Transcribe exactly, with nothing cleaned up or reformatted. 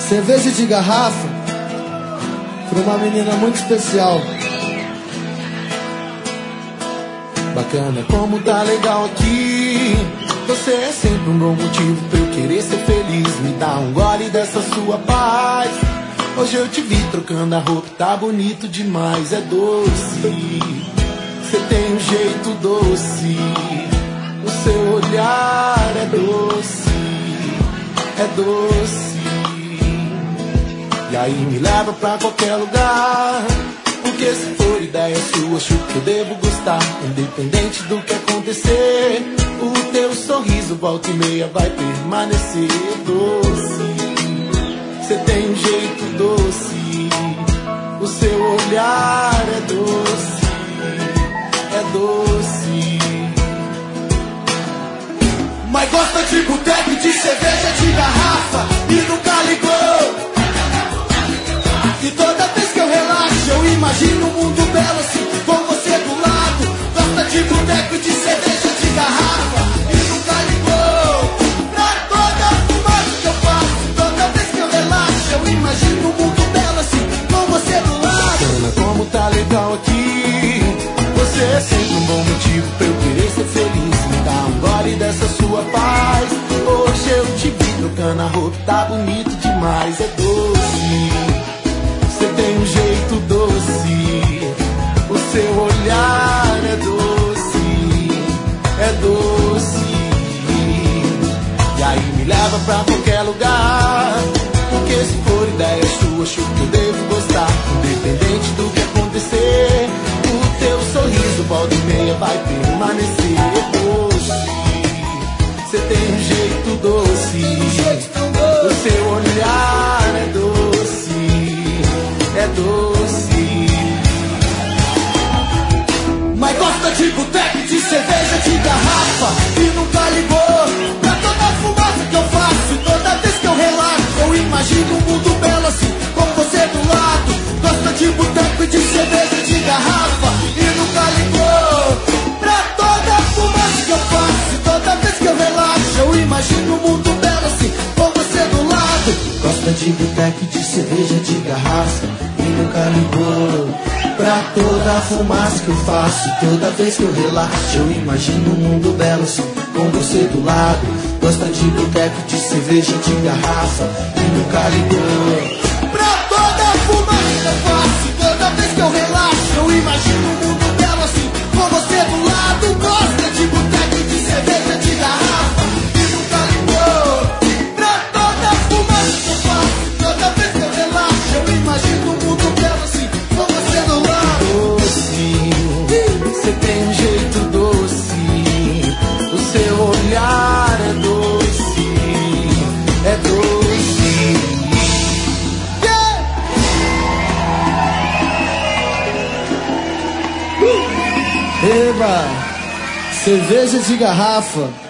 Cerveja de garrafa pra uma menina muito especial. Bacana, como tá legal aqui. Você é sempre um bom motivo pra eu querer ser feliz. Me dá um gole dessa sua paz. Hoje eu te vi trocando a roupa, tá bonito demais. É doce, você tem um jeito doce. O seu olhar é doce, é doce. E aí me leva pra qualquer lugar, porque se for ideia sua, acho que eu devo gostar. Independente do que acontecer, o teu sorriso volta e meia vai permanecer doce. Você tem um jeito doce, o seu olhar é doce, é doce. Mas gosta de boteco, de cerveja, de garrafa e nunca ligou. E toda vez que eu relaxo, eu imagino um mundo belo assim, com você do lado. Gosta de boteco, de cerveja, de garrafa e nunca ligou pra toda a fumaça que eu faço. Toda vez que eu relaxo, eu imagino um mundo belo assim, com você do lado. Bacana, como tá legal aqui. Você é sempre um bom motivo pra eu querer ser feliz. Me dá um gole dessa sua paz. Hoje eu te vi trocando a roupa, tá bonito demais. É doce, você tem um jeito doce, o seu olhar é doce, é doce. E aí me leva pra qualquer lugar, porque se for ideia sua, acho que eu devo gostar. Independente do que acontecer, o teu sorriso volta e meia vai permanecer. É doce, você tem um jeito doce, o seu olhar é doce, é doce. Mas gosta de boteco, de cerveja, de garrafa e nunca ligou pra toda a fumaça que eu faço. E toda vez que eu relaxo, eu imagino um mundo belo assim, com você do lado. Gosta de boteco, de cerveja, de garrafa e nunca ligou pra toda a fumaça que eu faço. E toda vez que eu relaxo, eu imagino um mundo belo assim, com você do lado. Gosta de boteco, de cerveja, de garrafa e nunca ligou pra toda a fumaça que eu faço. Toda vez que eu relaxo, eu imagino um mundo belo assim, com você do lado. Gosta de boteco, de cerveja, de garrafa e nunca ligou pra toda a fumaça que eu faço. Toda vez que eu relaxo, eu imagino um mundo belo assim, com você do lado. Gosta de boteco, de cerveja, de garrafa e nunca ligou pra toda a fumaça que eu faço. Toda vez que eu relaxo, eu imagino um mundo belo assim, com você do lado. Doce, você tem um jeito doce, o seu olhar é doce, é doce. Yeah! Uh! Eba! Cerveja de garrafa